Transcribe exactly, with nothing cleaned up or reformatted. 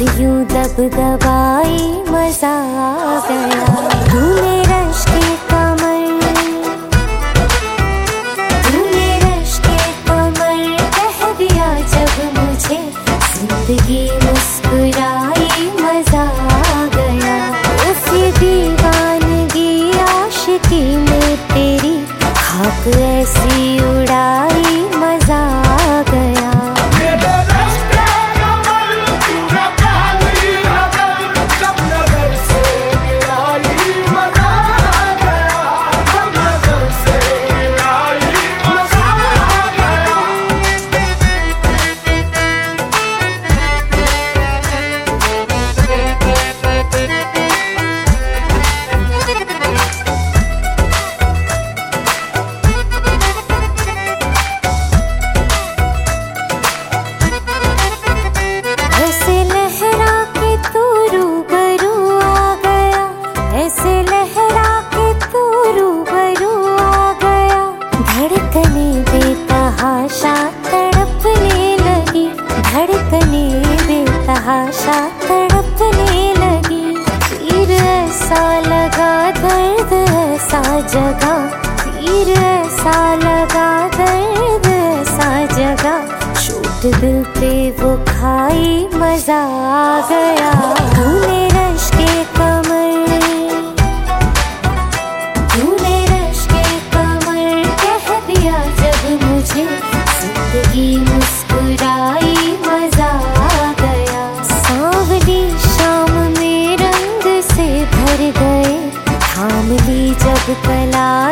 यूं दब दबाई मजा आ गया। तूने रश के कमर तूने रश के कमर कह दिया जब मुझे, जिंदगी मुस्कुराई मजा आ गया। उस दीवानगी आशिकी में तेरी खाक ऐसी उड़ाई मजा आ गया। धड़कने बेतहाशा तड़पने लगी, धड़कने बेतहाशा तड़पने लगी। तीर ऐसा लगा दर्द ऐसा जगा, तीर ऐसा लगा दर्द ऐसा जगा। चोट दिल पे वो खाई मजा आ गया। तूने रश के कमर तूने रश के कमर कह दिया जब मुझे, जिंदगी मुस्कुराई मजा आ गया। सांवली शाम में रंग से भर गए, थाम ली जब कलाई